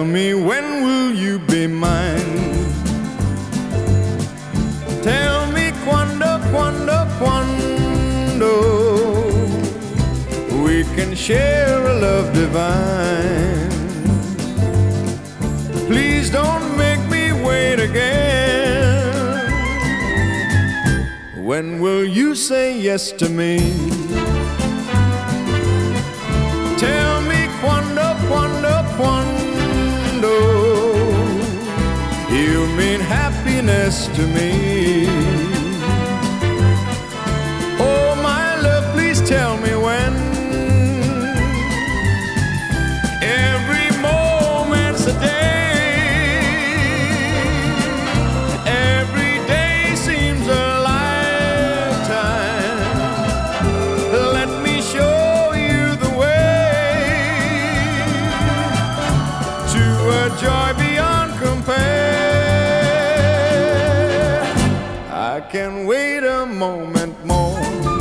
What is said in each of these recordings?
me, when will you be mine? Tell me quando, quando, quando we can share a love divine. Please don't make me wait again. When will you say yes to me? Tell me quando, quando, quando you mean happiness to me. Oh my love, please tell me when. Every moment's a day, every day seems a lifetime. Let me show you the way to a joy beyond compare. I can wait a moment more.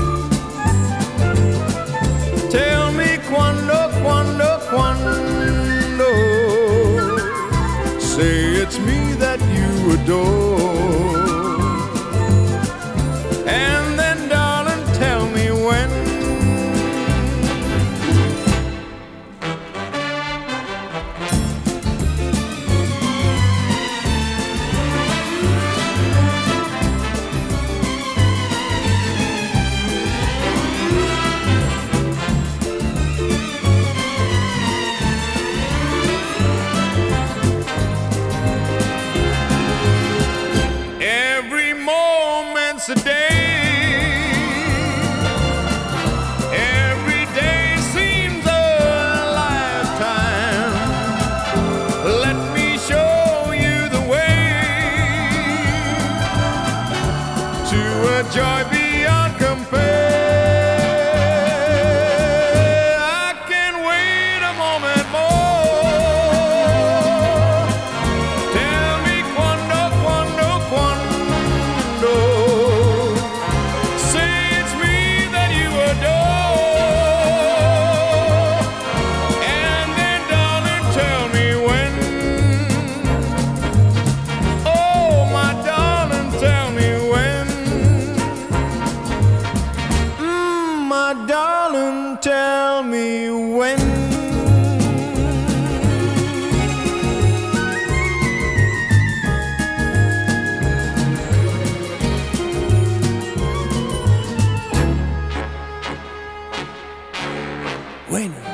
Tell me quando, quando, quando say it's me that you adore. And then darling, tell me when. Every moment's a day, every day seems a lifetime. Let me show you the way to a joy beyond compare. I can wait a moment more. Tell me quando, quando, quando say it's me that you adore. And then darling, tell me when. Oh my darling, tell me when. My darling, tell me when. When?